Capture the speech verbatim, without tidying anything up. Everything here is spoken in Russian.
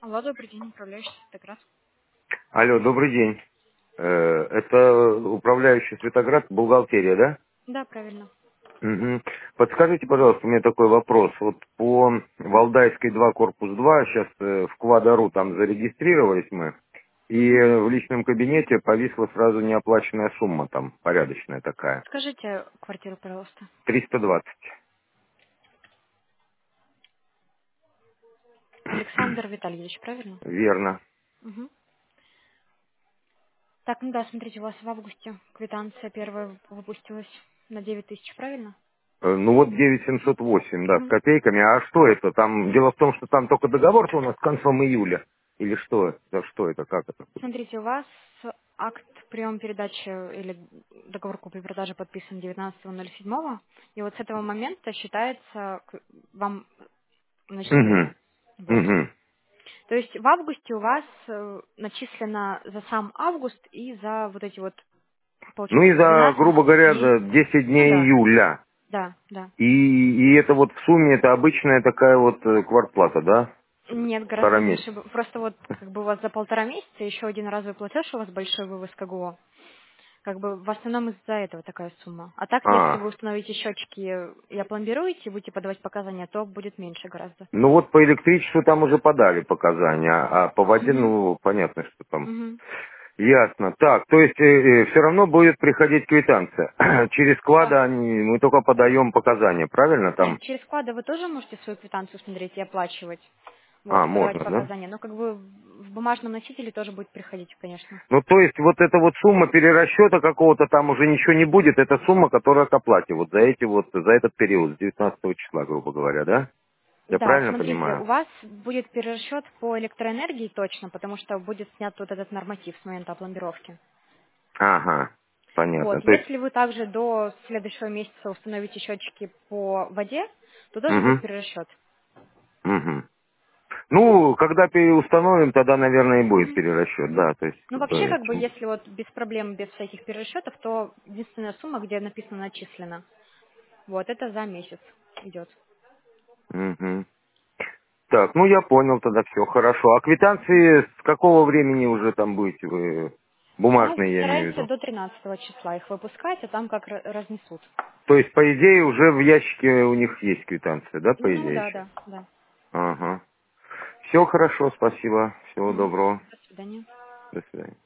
Алло, добрый день, управляющий Светоград. Алло, добрый день. Э, Это управляющий Светоград, бухгалтерия, да? Да, правильно. Угу. Подскажите, пожалуйста, у меня такой вопрос. Вот по Валдайской два, корпус два, сейчас в Квадару там зарегистрировались мы, и Мгм. в личном кабинете повисла сразу неоплаченная сумма там, порядочная такая. Скажите квартиру, пожалуйста. триста двадцать. Александр Витальевич, правильно? Верно. Угу. Так, ну да, смотрите, у вас в августе квитанция первая выпустилась на девять тысяч, правильно? Э, Ну вот девять семьсот восемь, да, с Угу. копейками. А что это? Там дело в том, что там только договор-то у нас с концом июля. Или что? это? Что это? Как это? Смотрите, у вас акт приема передачи или договор купли-продажи подписан девятнадцатого ноль седьмого, и вот с этого момента считается к- вам Угу. начисление. Вот. Угу. То есть в августе у вас э, начислено за сам август и за вот эти вот, Ну и получается, за, двенадцать грубо говоря, дней. за десять Ну дней да, июля. да, да. И, и это вот в сумме, это обычная такая вот э, квартплата, да? Нет, гораздо Полтора месяца. меньше. Просто вот как бы у вас за полтора месяца еще один разовый платеж, у вас большой вывоз КГО. Как бы в основном из-за этого такая сумма. А так, если А, вы установите счетчики и опломбируете, и будете подавать показания, то будет меньше гораздо. ну вот по электричеству там уже подали показания, а по воде, Угу. ну, понятно, что там. Угу. Ясно. Так, то есть все равно будет приходить квитанция. Через Да. склада они, мы только подаем показания, правильно Нет, там? через склада вы тоже можете свою квитанцию смотреть и оплачивать. Вот, А, и подавать можно, да? показания. Но как бы в бумажном носителе тоже будет приходить, конечно. Ну, то есть вот эта вот сумма перерасчета какого-то там уже ничего не будет, это сумма, которая к оплате вот за эти вот, за этот период, с девятнадцатого числа, грубо говоря, да? Я Да, правильно смотрите, понимаю? у вас будет перерасчет по электроэнергии точно, потому что будет снят вот этот норматив с момента опломбировки. Ага, понятно. Вот, То есть, если вы также до следующего месяца установите счетчики по воде, то тоже будет угу, перерасчет. угу. Ну, когда переустановим, тогда, наверное, и будет Мгм. перерасчет, да, то есть, Ну, как вообще, бы, как бы, если вот без проблем, без всяких перерасчетов, то единственная сумма, где написано начислено, вот, это за месяц идет. угу. Так, ну я понял тогда, все хорошо. А квитанции с какого времени уже там будете вы, Ну, бумажные, я имею в стараемся виду? до тринадцатого числа их выпускать, а там как ра- разнесут. То есть, по идее, уже в ящике у них есть квитанция, да, по Ну, идее да, сейчас? да, да. Ага. Все хорошо, спасибо. Всего Мгм. доброго. До свидания. До свидания.